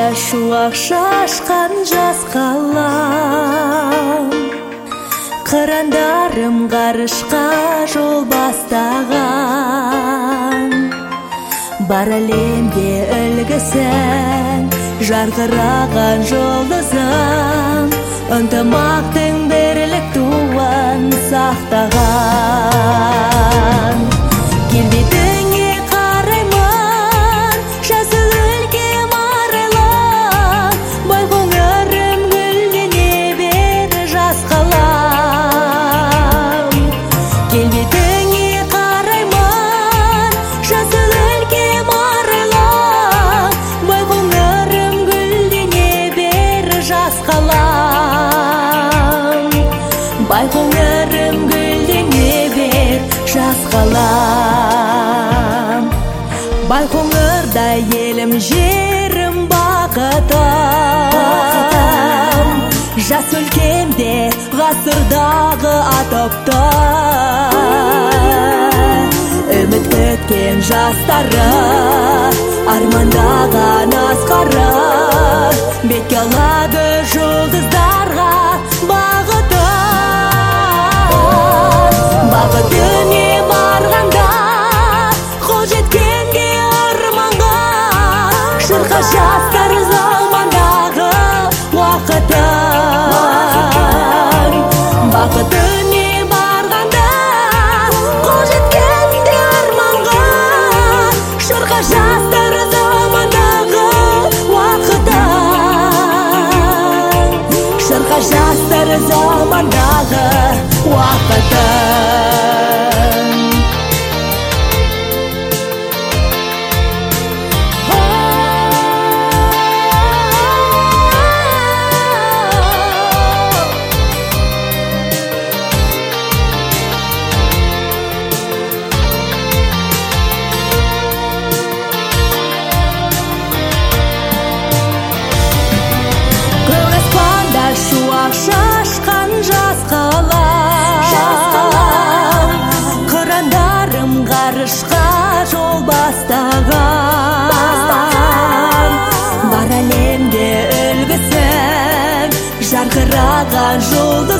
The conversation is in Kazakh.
шуақ шашқан жас қалам, қырандарым ғарышқа жол бастаған. Бар әлемде үлгісің, жарқыраған жұлдызым, ынтымақтың бірлік туын сақтаған. Келбетіңе қараймын, жасыл өлкем арайлы, бай қоңырым гүлдене бер жас қалам. Келбетіңе қараймын, жасыл өлкем арайлы, бай қоңырым гүлдене бер жас қалам. Бай қоңырым гүлдене бер жас қалам. Байқоңырдай елім жерім бақытым, жас өлкемде ғасырдағы атопты, үміт күткен жастары, армандаған асқары, бетке алады жұлдыздарға бағытын. Бақытыңе барғанда қол жеткенге арманға, шырқа жастар замандағы уақытын. Бақытыңе барғанда қол жеткенге арманға, шырқа жастар замандағы уақытын. Шырқа жастар замандағы уақытын. Шуақ шашқан жас қалам, қырандарым ғарышқа жол бастаған. Бар әлемде үлгісің, жарқыраған жұлдыз